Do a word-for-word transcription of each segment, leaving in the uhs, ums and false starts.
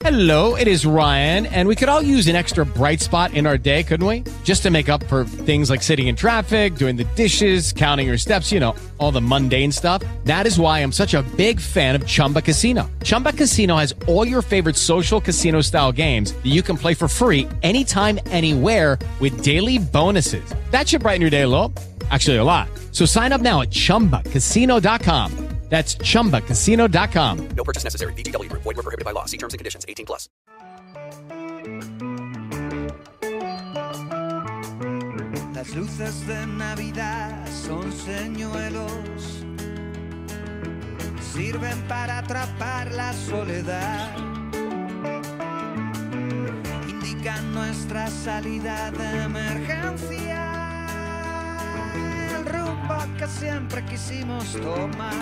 Hello, it is Ryan, and we could all use an extra bright spot in our day, couldn't we? Just to make up for things like sitting in traffic, doing the dishes, counting your steps, you know, all the mundane stuff. That is why I'm such a big fan of Chumba Casino. Chumba Casino has all your favorite social casino-style games that you can play for free anytime, anywhere with daily bonuses. That should brighten your day a little. Actually, a lot. So sign up now at chumba casino dot com. That's chumba casino dot com. No purchase necessary. V G W Group. Void where prohibited by law. See terms and conditions. eighteen plus. Las luces de Navidad son señuelos, sirven para atrapar la soledad, indican nuestra salida de emergencia, el rumbo que siempre quisimos tomar.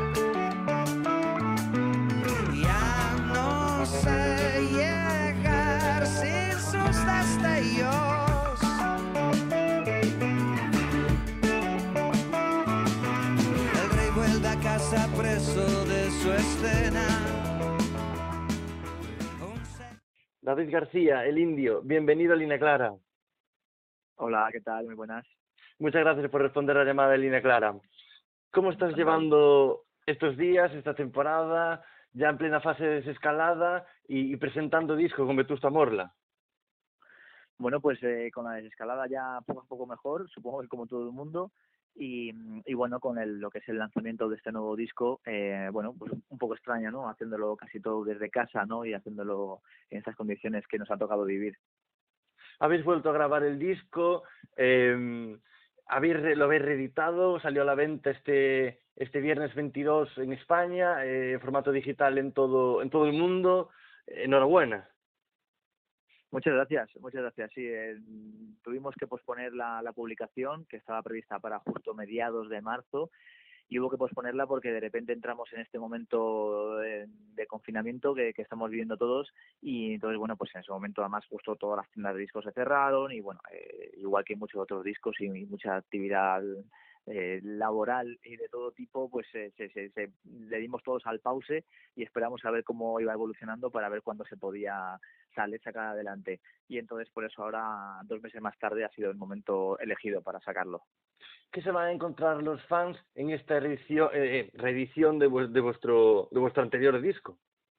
Ya no sé llegar sin sus destellos, el rey vuelve a casa preso de su escena. David García, el indio, bienvenido a Línea Clara. Hola, ¿qué tal? Muy buenas. Muchas gracias por responder a la llamada de Línea Clara. ¿Cómo estás llevando estos días, esta temporada, ya en plena fase de desescalada y, y presentando disco con Vetusta Morla? Bueno, pues eh, con la desescalada ya poco a poco mejor, supongo que como todo el mundo, y, y bueno, con el, lo que es el lanzamiento de este nuevo disco, eh, bueno, pues un poco extraño, ¿no? Haciéndolo casi todo desde casa, ¿no? Y haciéndolo en estas condiciones que nos ha tocado vivir. Habéis vuelto a grabar el disco, eh, habéis, lo habéis reeditado, salió a la venta este este viernes veintidós en España, eh, formato digital en todo en todo el mundo. Enhorabuena. Muchas gracias, muchas gracias. Sí, eh, tuvimos que posponer la, la publicación, que estaba prevista para justo mediados de marzo, y hubo que posponerla porque de repente entramos en este momento de, de confinamiento que, que estamos viviendo todos, y entonces, bueno, pues en ese momento además justo todas las tiendas de discos se cerraron y, bueno, eh, igual que muchos otros discos y, y mucha actividad eh, laboral y de todo tipo, pues eh, se, se, se, le dimos todos al pause y esperamos a ver cómo iba evolucionando para ver cuándo se podía salir, sacar adelante. Y entonces por eso ahora, dos meses más tarde, ha sido el momento elegido para sacarlo. ¿Qué se van a encontrar los fans en esta reedición, eh, reedición de, vu de vuestro de vuestro anterior disco?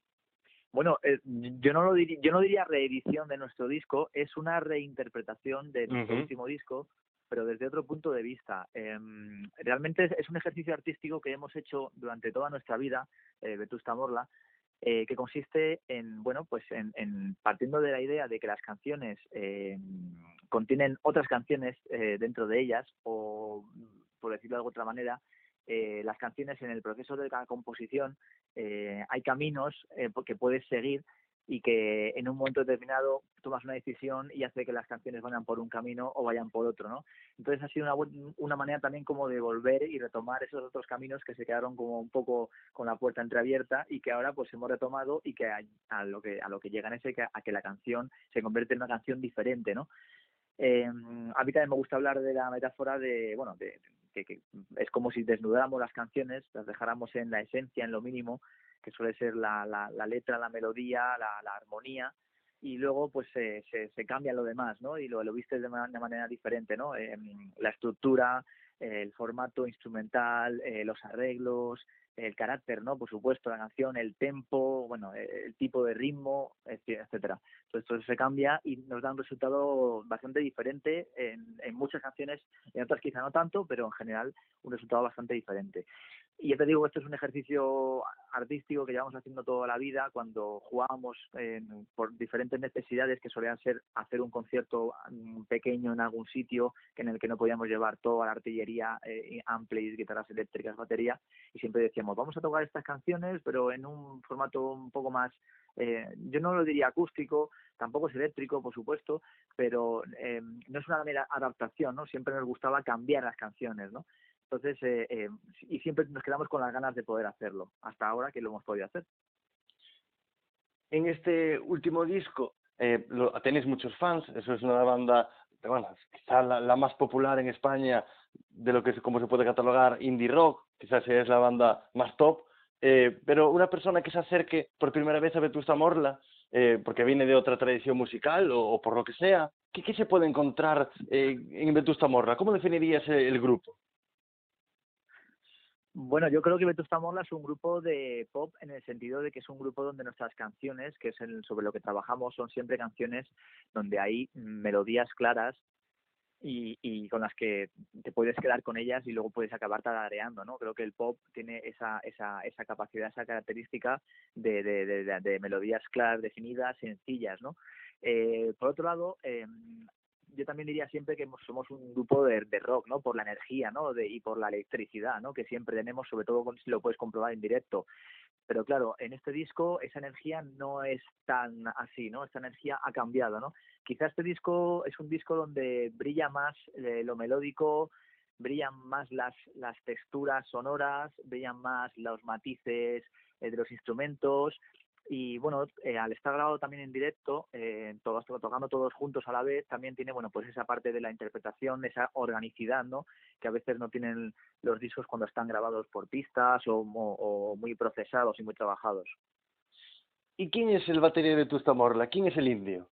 Bueno, eh, yo no lo diría, yo no diría reedición de nuestro disco, es una reinterpretación de nuestro Uh-huh. último disco, pero desde otro punto de vista. Eh, realmente es, es un ejercicio artístico que hemos hecho durante toda nuestra vida, eh, Vetusta Morla, eh, que consiste en, bueno, pues en, en partiendo de la idea de que las canciones eh, contienen otras canciones eh, dentro de ellas, o por decirlo de otra manera, eh, las canciones en el proceso de la composición eh, hay caminos eh, que puedes seguir y que en un momento determinado tomas una decisión y hace que las canciones vayan por un camino o vayan por otro, ¿no? Entonces ha sido una, una manera también como de volver y retomar esos otros caminos que se quedaron como un poco con la puerta entreabierta y que ahora pues hemos retomado, y que a, a lo que a lo que llegan es a que la canción se convierte en una canción diferente, ¿no? Eh, a mí también me gusta hablar de la metáfora de, bueno, de, de que es como si desnudáramos las canciones, las dejáramos en la esencia, en lo mínimo, que suele ser la, la, la letra, la melodía, la, la armonía, y luego pues eh, se, se cambia lo demás, ¿no? Y lo, lo viste de, man, de manera diferente, ¿no? Eh, la estructura, eh, el formato instrumental, eh, los arreglos, el carácter, ¿no? Por supuesto, la canción, el tempo, bueno, el tipo de ritmo, etcétera. Entonces todo eso se cambia y nos da un resultado bastante diferente en, en muchas canciones, en otras quizá no tanto, pero en general un resultado bastante diferente. Y ya te digo, esto es un ejercicio artístico que llevamos haciendo toda la vida. Cuando jugábamos eh, por diferentes necesidades, que solían ser hacer un concierto pequeño en algún sitio que en el que no podíamos llevar toda la artillería, eh, amplis, guitarras eléctricas, batería, y siempre decíamos, vamos a tocar estas canciones, pero en un formato un poco más, eh, yo no lo diría acústico, tampoco es eléctrico, por supuesto, pero eh, no es una mera adaptación, ¿no? Siempre nos gustaba cambiar las canciones, ¿no? Entonces, eh, eh, y siempre nos quedamos con las ganas de poder hacerlo, hasta ahora que lo hemos podido hacer. En este último disco eh, lo, tenéis muchos fans, eso es una banda, bueno, quizá la, la más popular en España de lo que es, como se puede catalogar, indie rock, quizás es la banda más top, eh, pero una persona que se acerque por primera vez a Vetusta Morla eh, porque viene de otra tradición musical o, o por lo que sea. ¿Qué, qué se puede encontrar eh, en Vetusta Morla? ¿Cómo definirías el, el grupo? Bueno, yo creo que Vetusta Morla es un grupo de pop en el sentido de que es un grupo donde nuestras canciones, que es el, sobre lo que trabajamos, son siempre canciones donde hay melodías claras y, y con las que te puedes quedar con ellas y luego puedes acabar tarareando, ¿no? Creo que el pop tiene esa esa esa capacidad, esa característica de, de, de, de, de melodías claras, definidas, sencillas, ¿no? Eh, por otro lado, eh, yo también diría siempre que somos un grupo de, de rock, ¿no? Por la energía, ¿no? De, y por la electricidad, ¿no? Que siempre tenemos, sobre todo si lo puedes comprobar en directo. Pero claro, en este disco esa energía no es tan así, ¿no? Esta energía ha cambiado, ¿no? Quizás este disco es un disco donde brilla más eh, lo melódico, brillan más las, las texturas sonoras, brillan más los matices eh, de los instrumentos. Y bueno, eh, al estar grabado también en directo, eh, todos, tocando todos juntos a la vez, también tiene, bueno, pues esa parte de la interpretación, esa organicidad, ¿no? Que a veces no tienen los discos cuando están grabados por pistas o, o, o muy procesados y muy trabajados. ¿Y quién es el batería de Vetusta Morla? ¿Quién es el indio?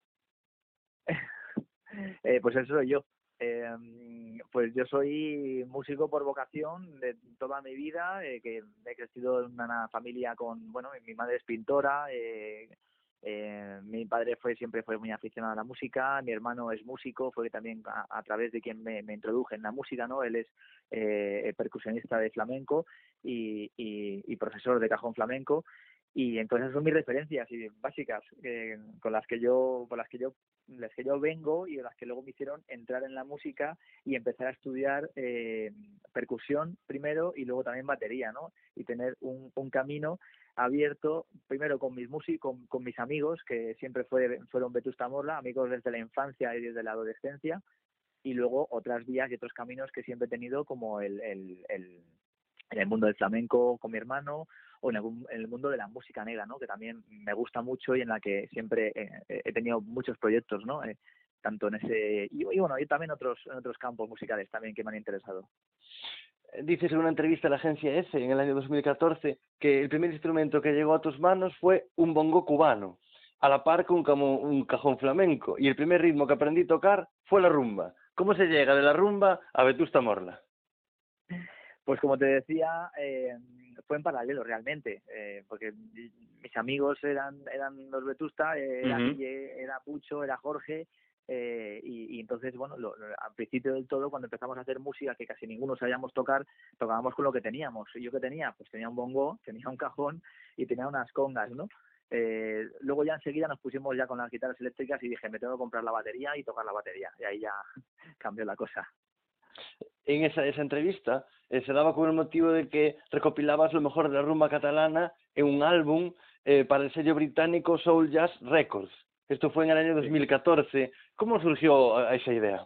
eh, pues eso soy yo. Eh, pues yo soy músico por vocación de toda mi vida, eh, que he crecido en una familia con, bueno, mi madre es pintora, eh, eh, mi padre fue siempre fue muy aficionado a la música, mi hermano es músico, fue también a, a través de quien me, me introduje en la música, ¿no? Él es eh, percusionista de flamenco y, y, y profesor de cajón flamenco. Y entonces son mis referencias básicas eh, con las que yo con las que yo las que yo vengo y las que luego me hicieron entrar en la música y empezar a estudiar eh, percusión primero y luego también batería, ¿no? Y tener un, un camino abierto primero con mis músicos, con, con mis amigos que siempre fue, fueron Vetusta Morla, amigos desde la infancia y desde la adolescencia, y luego otras vías y otros caminos que siempre he tenido como el, el, el en el mundo del flamenco con mi hermano o en el, en el mundo de la música negra, ¿no? Que también me gusta mucho y en la que siempre eh, he tenido muchos proyectos, ¿no? Eh, tanto en ese y, y bueno y también otros en otros campos musicales también que me han interesado. Dices en una entrevista a la agencia E F E en el año dos mil catorce que el primer instrumento que llegó a tus manos fue un bongo cubano, a la par que un, camo, un cajón flamenco, y el primer ritmo que aprendí a tocar fue la rumba. ¿Cómo se llega de la rumba a Vetusta Morla? Pues como te decía, eh, fue en paralelo realmente, eh, porque mis amigos eran eran los Vetusta, eh, era Uh-huh. Guille, era Pucho, era Jorge, eh, y, y entonces, bueno, lo, lo, al principio del todo, cuando empezamos a hacer música que casi ninguno sabíamos tocar, tocábamos con lo que teníamos. ¿Y yo qué tenía? Pues tenía un bongo, tenía un cajón y tenía unas congas, ¿no? Eh, luego ya enseguida nos pusimos ya con las guitarras eléctricas y dije, me tengo que comprar la batería y tocar la batería, y ahí ya cambió la cosa. En esa, esa entrevista eh, se daba con el motivo de que recopilabas lo mejor de la rumba catalana en un álbum eh, para el sello británico Soul Jazz Records. Esto fue en el año dos mil catorce. ¿Cómo surgió esa idea?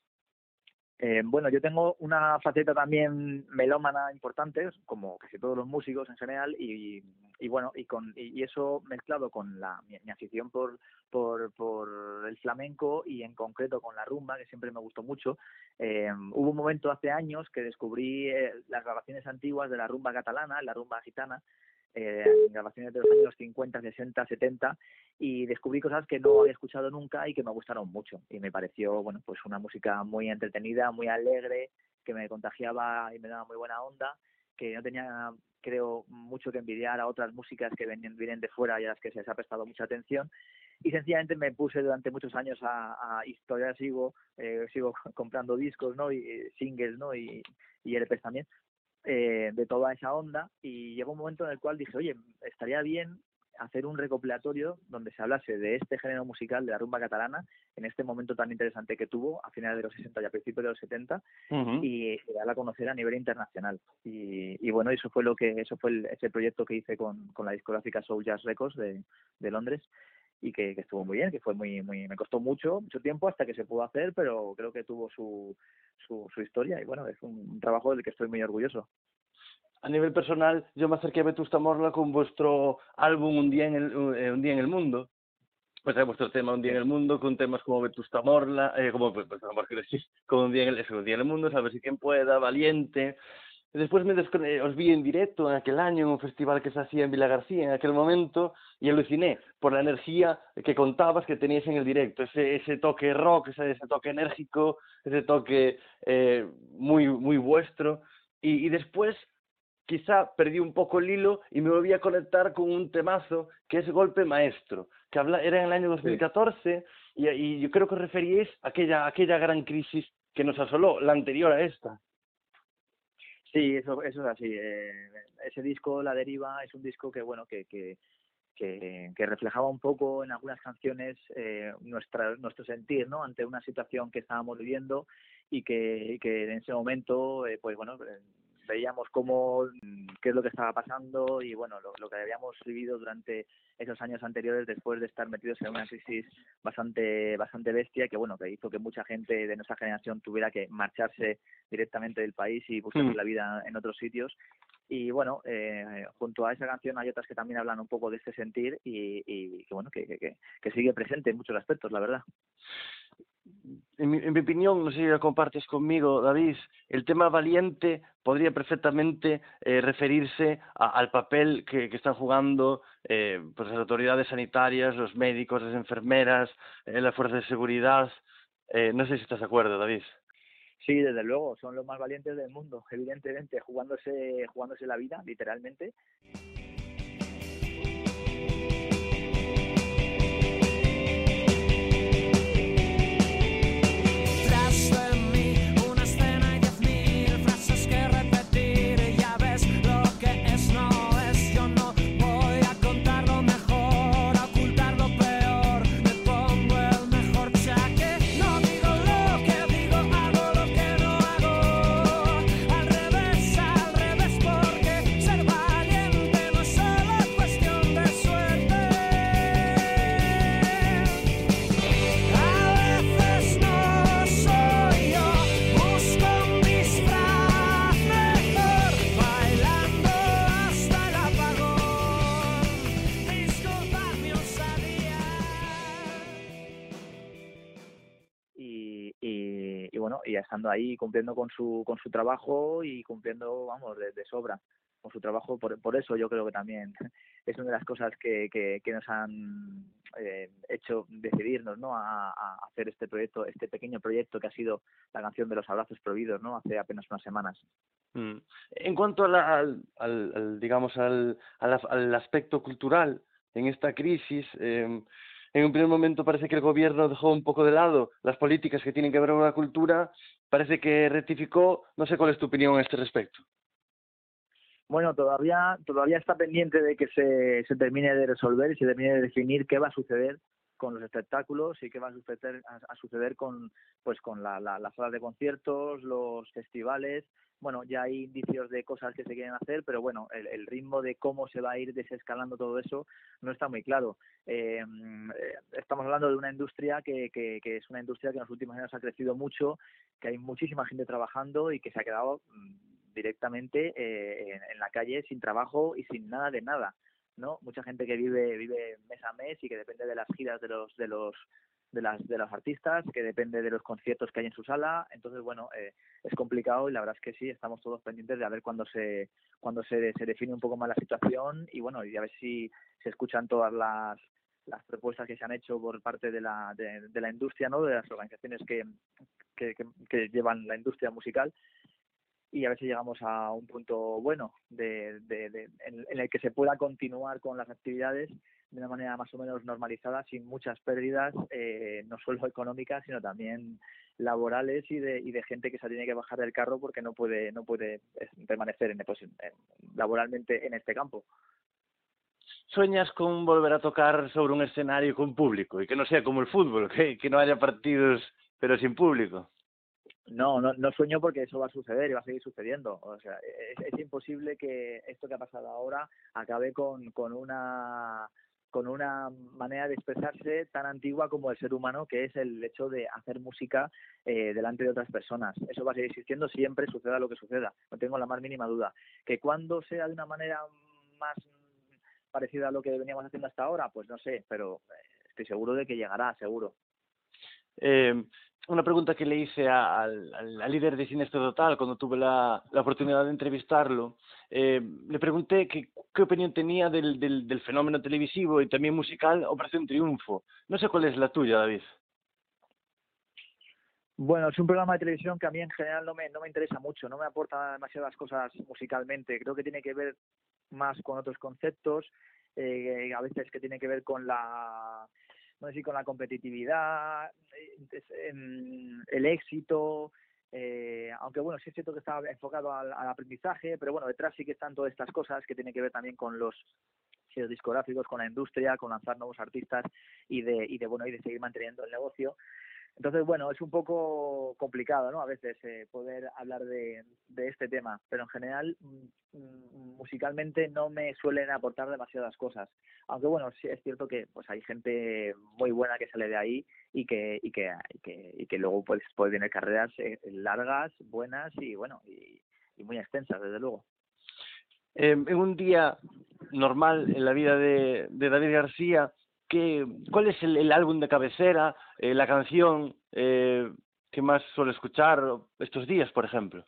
Eh, bueno, yo tengo una faceta también melómana importante, como casi todos los músicos en general, y, y bueno, y con y, y eso mezclado con la mi, mi afición por, por por el flamenco y en concreto con la rumba, que siempre me gustó mucho. Eh, hubo un momento hace años que descubrí eh, las grabaciones antiguas de la rumba catalana, la rumba gitana, eh, grabaciones de los años cincuenta, sesenta, setenta, y descubrí cosas que no había escuchado nunca y que me gustaron mucho, y me pareció, bueno, pues una música muy entretenida, muy alegre, que me contagiaba y me daba muy buena onda, que no tenía, creo, mucho que envidiar a otras músicas que vienen, vienen de fuera y a las que se les ha prestado mucha atención, y sencillamente me puse durante muchos años a, a historiar, sigo eh, sigo comprando discos, ¿no? Y singles, ¿no? Y, y L Pes también, Eh, de toda esa onda, y llegó un momento en el cual dije, oye, estaría bien hacer un recopilatorio donde se hablase de este género musical, de la rumba catalana, en este momento tan interesante que tuvo a finales de los sesenta y a principios de los setenta, Uh-huh. y darla a conocer a nivel internacional. Y, y bueno, eso fue lo que eso fue el, ese proyecto que hice con, con la discográfica Soul Jazz Records de, de Londres, y que, que estuvo muy bien, que fue muy muy me costó mucho mucho tiempo hasta que se pudo hacer, pero creo que tuvo su su, su historia, y bueno, es un, un trabajo del que estoy muy orgulloso. A nivel personal, yo me acerqué a Vetusta Morla con vuestro álbum Un día en el, un día en el mundo. Pues hay vuestro tema Un día en el mundo, con temas como Vetusta Morla, eh, como, pues, pues, como, como Un día en el, eso, Un día en el mundo, Saber si quien pueda, Valiente. Después me descone- os vi en directo en aquel año, en un festival que se hacía en Vilagarcía en aquel momento, y aluciné por la energía que contabas que tenías en el directo, ese, ese toque rock, ese, ese toque enérgico, ese toque eh, muy, muy vuestro. Y, y después quizá perdí un poco el hilo y me volví a conectar con un temazo que es Golpe Maestro, que habla, era en el año dos mil catorce y, y yo creo que os referíais a aquella, aquella gran crisis que nos asoló, la anterior a esta. Sí, eso, eso es así. Eh, ese disco, La Deriva, es un disco que, bueno, que, que, que, que reflejaba un poco en algunas canciones eh, nuestra, nuestro sentir, ¿no? Ante una situación que estábamos viviendo y que, y que en ese momento, eh, pues bueno, eh, veíamos cómo, qué es lo que estaba pasando y bueno, lo, lo que habíamos vivido durante esos años anteriores después de estar metidos en una crisis bastante bastante bestia que bueno, que hizo que mucha gente de nuestra generación tuviera que marcharse directamente del país y buscarse Mm. la vida en otros sitios. Y bueno, eh, junto a esa canción hay otras que también hablan un poco de este sentir y, y que bueno, que, que, que sigue presente en muchos aspectos, la verdad. En mi, en mi opinión, no sé si la compartes conmigo, David, el tema valiente podría perfectamente eh, referirse a, al papel que, que están jugando eh, pues las autoridades sanitarias, los médicos, las enfermeras, eh, las fuerzas de seguridad. Eh, no sé si estás de acuerdo, David. Sí, desde luego, son los más valientes del mundo, evidentemente, jugándose, jugándose la vida, literalmente. Y, y, y bueno, y estando ahí cumpliendo con su con su trabajo y cumpliendo, vamos, de, de sobra con su trabajo. Por, por eso yo creo que también es una de las cosas que, que, que nos han eh, hecho decidirnos, ¿no? A, a hacer este proyecto, este pequeño proyecto que ha sido la canción de los abrazos prohibidos, ¿no? Hace apenas unas semanas. Mm. En cuanto a la, al, al, al, digamos, al, al, al aspecto cultural en esta crisis, eh, en un primer momento parece que el gobierno dejó un poco de lado las políticas que tienen que ver con la cultura, parece que rectificó. No sé cuál es tu opinión en este respecto. Bueno, todavía todavía está pendiente de que se, se termine de resolver y se termine de definir qué va a suceder con los espectáculos y qué va a suceder a, a suceder con pues con la, la, las salas de conciertos, los festivales. Bueno, ya hay indicios de cosas que se quieren hacer, pero bueno, el, el ritmo de cómo se va a ir desescalando todo eso no está muy claro. Eh, estamos hablando de una industria que, que, que es una industria que en los últimos años ha crecido mucho, que hay muchísima gente trabajando y que se ha quedado directamente eh, en, en la calle sin trabajo y sin nada de nada, ¿no? Mucha gente que vive vive mes a mes y que depende de las giras de los de los de las de los artistas, que depende de los conciertos que hay en su sala. Entonces, bueno, eh, es complicado y la verdad es que sí, estamos todos pendientes de a ver cuándo se cuando se, se define un poco más la situación y bueno, y a ver si se escuchan todas las las propuestas que se han hecho por parte de la de, de la industria, ¿no? De las organizaciones que, que, que, que llevan la industria musical, y a ver si llegamos a un punto bueno de, de, de, en, en el que se pueda continuar con las actividades de una manera más o menos normalizada, sin muchas pérdidas, eh, no solo económicas, sino también laborales y de, y de gente que se tiene que bajar del carro porque no puede no puede permanecer en, pues, en, laboralmente en este campo. ¿Sueñas con volver a tocar sobre un escenario con público y que no sea como el fútbol, que, que no haya partidos pero sin público? No, no, no sueño porque eso va a suceder y va a seguir sucediendo. O sea, es, es imposible que esto que ha pasado ahora acabe con, con una con una manera de expresarse tan antigua como el ser humano, que es el hecho de hacer música eh, delante de otras personas. Eso va a seguir existiendo siempre, suceda lo que suceda. No tengo la más mínima duda. Que cuando sea de una manera más parecida a lo que veníamos haciendo hasta ahora, pues no sé, pero estoy seguro de que llegará, seguro. Eh, una pregunta que le hice a- al, al- al líder de Siniestro Total cuando tuve la, la oportunidad de entrevistarlo. Eh, le pregunté que, qué opinión tenía del, del, del fenómeno televisivo y también musical Operación Triunfo. No sé cuál es la tuya, David. Bueno, es un programa de televisión que a mí en general no me, no me interesa mucho, no me aporta demasiadas cosas musicalmente. Creo que tiene que ver más con otros conceptos, eh, a veces que tiene que ver con la, no sé si con la competitividad, eh, em, el éxito, eh, aunque bueno, sí es cierto que está enfocado al, al aprendizaje, pero bueno, detrás sí que están todas estas cosas que tienen que ver también con los sellos discográficos, con la industria, con lanzar nuevos artistas y de, y de bueno, y de seguir manteniendo el negocio. Entonces, bueno, es un poco complicado, ¿no? A veces eh, poder hablar de, de este tema, pero en general mm, musicalmente no me suelen aportar demasiadas cosas. Aunque bueno, sí es cierto que pues hay gente muy buena que sale de ahí y que y que y que, y que luego pues puede tener carreras eh, largas, buenas y bueno y, y muy extensas, desde luego. Eh, en un día normal en la vida de, de David García, ¿qué, ¿cuál es el, el álbum de cabecera, eh, la canción eh, que más suele escuchar estos días, por ejemplo?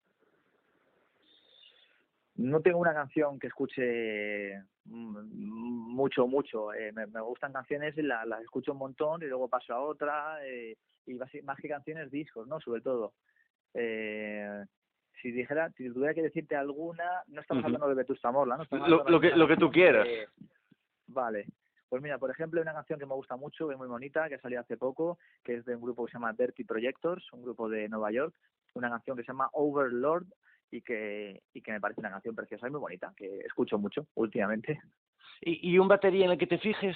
No tengo una canción que escuche mm, mucho, mucho. Eh, me, me gustan canciones, la- las escucho un montón y luego paso a otra. Eh, y basi- más que canciones, discos, ¿no? Sobre todo. Eh, si dijera, si tuviera que decirte alguna, no estamos Ujú. hablando de Vetusta Morla, ¿no? Estamos Lo, hablando de lo que alguna lo que tú canción quieras. que... Vale. Pues mira, por ejemplo, hay una canción que me gusta mucho, que es muy bonita, que ha salido hace poco, que es de un grupo que se llama Dirty Projectors, un grupo de Nueva York. Una canción que se llama Overlord y que, y que me parece una canción preciosa y muy bonita, que escucho mucho últimamente. ¿Y, y un batería en el que te fijes?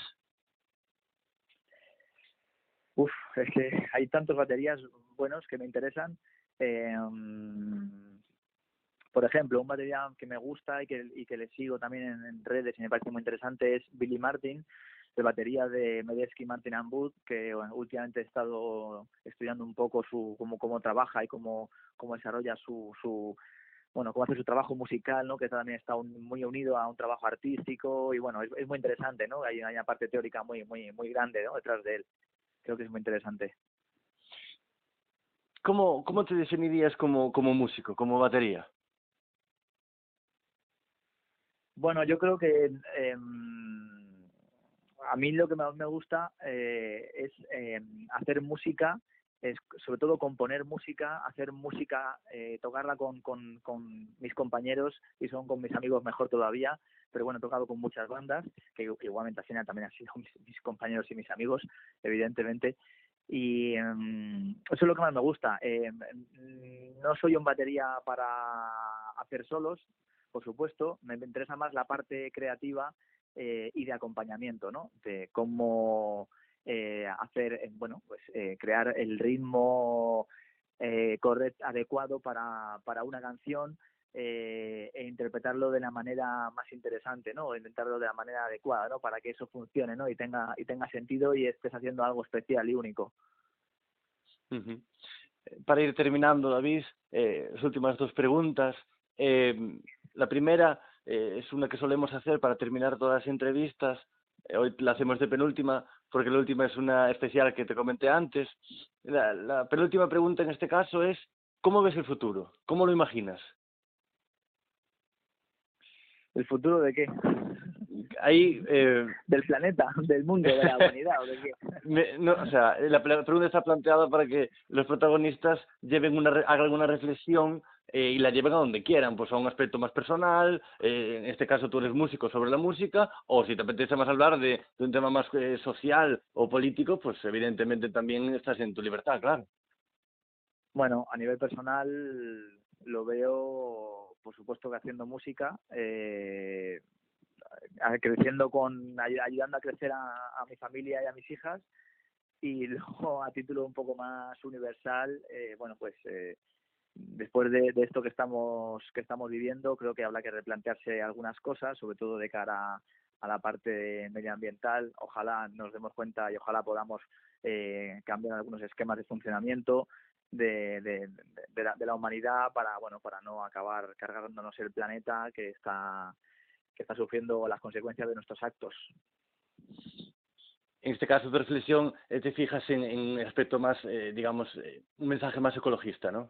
Uf, es que hay tantos baterías buenos que me interesan. Eh, por ejemplo, un batería que me gusta y que, y que le sigo también en, en redes y me parece muy interesante es Billy Martin, de batería de Medeski Martin and Wood, que bueno, últimamente he estado estudiando un poco su cómo, cómo trabaja y cómo, cómo desarrolla su, su bueno, cómo hace su trabajo musical, ¿no? Que también está un, muy unido a un trabajo artístico y bueno, es, es muy interesante, ¿no? Hay, hay una parte teórica muy muy muy grande, ¿no? Detrás de él. Creo que es muy interesante. ¿Cómo, cómo te definirías como, como músico, como batería? Bueno, yo creo que eh, a mí lo que más me gusta eh, es eh, hacer música, es sobre todo componer música, hacer música, eh, tocarla con, con, con mis compañeros y son con mis amigos mejor todavía, pero bueno, he tocado con muchas bandas, que, que igualmente al final también han sido mis, mis compañeros y mis amigos, evidentemente, y um, eso es lo que más me gusta. Eh, no soy un batería para hacer solos, por supuesto, me interesa más la parte creativa eh, y de acompañamiento, ¿no? De cómo eh, hacer, eh, bueno, pues eh, crear el ritmo eh, correcto, adecuado para, para una canción eh, e interpretarlo de la manera más interesante, ¿no? O intentarlo de la manera adecuada, ¿no? Para que eso funcione, ¿no? Y tenga y tenga sentido y estés haciendo algo especial y único. Uh-huh. Para ir terminando, David, eh, las últimas dos preguntas. Eh, la primera eh, es una que solemos hacer para terminar todas las entrevistas. Eh, hoy la hacemos de penúltima porque la última es una especial que te comenté antes. La, la penúltima pregunta en este caso es, ¿cómo ves el futuro? ¿Cómo lo imaginas? ¿El futuro de qué? Ahí, eh... ¿Del planeta, del mundo, de la humanidad o de qué? Me, no, o sea, la, la pregunta está planteada para que los protagonistas lleven una, hagan una reflexión eh, y la lleven a donde quieran, pues a un aspecto más personal, eh, en este caso tú eres músico sobre la música, o si te apetece más hablar de, de un tema más eh, social o político, pues evidentemente también estás en tu libertad, claro. Bueno, a nivel personal lo veo, por supuesto, que haciendo música, eh, creciendo con, ayudando a crecer a, a mi familia y a mis hijas, y luego a título un poco más universal, eh, bueno, pues eh, después de, de esto que estamos que estamos viviendo, creo que habrá que replantearse algunas cosas, sobre todo de cara a la parte medioambiental. Ojalá nos demos cuenta y ojalá podamos eh, cambiar algunos esquemas de funcionamiento de, de, de, la, de la humanidad para bueno para no acabar cargándonos el planeta que está que está sufriendo las consecuencias de nuestros actos. en este caso de reflexión, eh, te fijas en, en el aspecto más, eh, digamos, eh, un mensaje más ecologista, ¿no?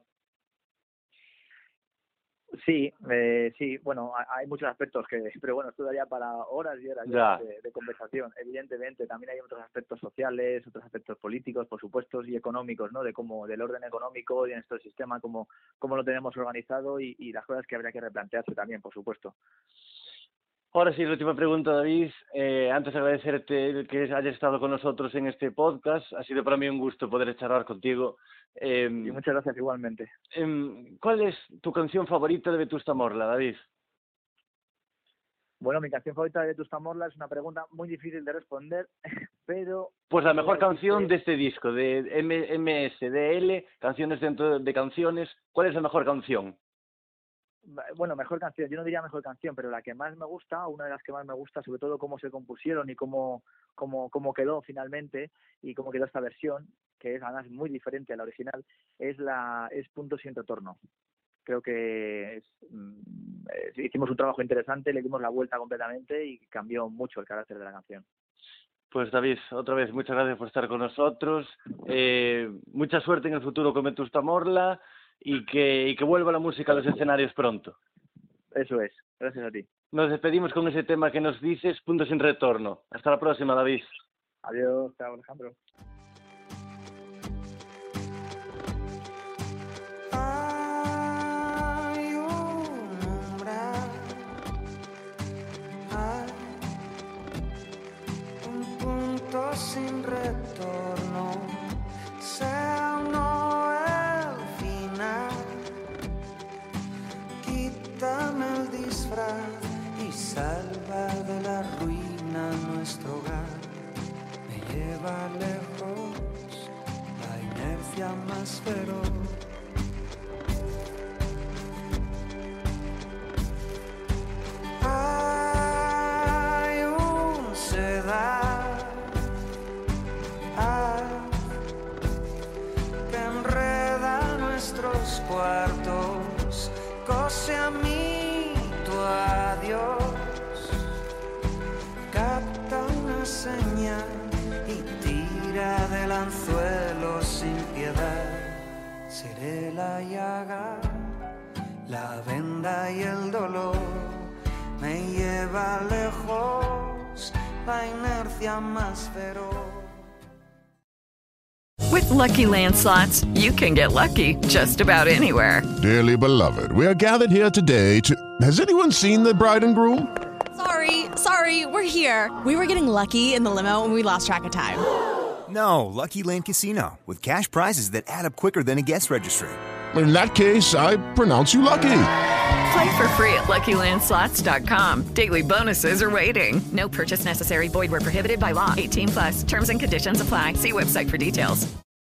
Sí, eh, sí, bueno, hay muchos aspectos que, pero bueno, esto daría para horas y horas ya. de, de conversación. Evidentemente, también hay otros aspectos sociales, otros aspectos políticos, por supuesto, y económicos, ¿no? De cómo, del orden económico y en nuestro sistema, cómo, cómo lo tenemos organizado y, y las cosas que habría que replantearse también, por supuesto. Ahora sí, la última pregunta, David. Eh, antes de agradecerte que hayas estado con nosotros en este podcast. Ha sido para mí un gusto poder charlar contigo. Eh, y muchas gracias igualmente. Eh, ¿Cuál es tu canción favorita de Vetusta Morla, David? Bueno, mi canción favorita de Vetusta Morla es una pregunta muy difícil de responder, pero... Pues la mejor canción de este disco, de M S D L, canciones dentro de canciones. ¿Cuál es la mejor canción? Bueno, mejor canción, yo no diría mejor canción, pero la que más me gusta, una de las que más me gusta, sobre todo cómo se compusieron y cómo, cómo, cómo quedó finalmente y cómo quedó esta versión, que es además muy diferente a la original, es la es Punto Sin Retorno. Creo que es, eh, hicimos un trabajo interesante, le dimos la vuelta completamente y cambió mucho el carácter de la canción. Pues David, otra vez muchas gracias por estar con nosotros, eh, mucha suerte en el futuro con Vetusta Morla, y que, y que vuelva la música a los escenarios pronto. Eso es, gracias a ti. Nos despedimos con ese tema que nos dices, Punto Sin Retorno. Hasta la próxima, David. Adiós, chao, Alejandro. Hay un umbral, hay un punto sin retorno, sea o no. Quítame el disfraz y salva de la ruina nuestro hogar. Me lleva lejos la inercia más feroz. Hay un sedal, hay que enreda nuestros cuartos. Cose a mí tu adiós, capta una señal y tira del anzuelo sin piedad. Seré la llaga, la venda y el dolor. Me lleva lejos la inercia más feroz. With Lucky Land Slots, you can get lucky just about anywhere. Dearly beloved, we are gathered here today to... Has anyone seen the bride and groom? Sorry, sorry, we're here. We were getting lucky in the limo and we lost track of time. No, Lucky Land Casino, with cash prizes that add up quicker than a guest registry. In that case, I pronounce you lucky. Play for free at Lucky Land Slots dot com. Daily bonuses are waiting. No purchase necessary. Void where prohibited by law. eighteen plus. Terms and conditions apply. See website for details.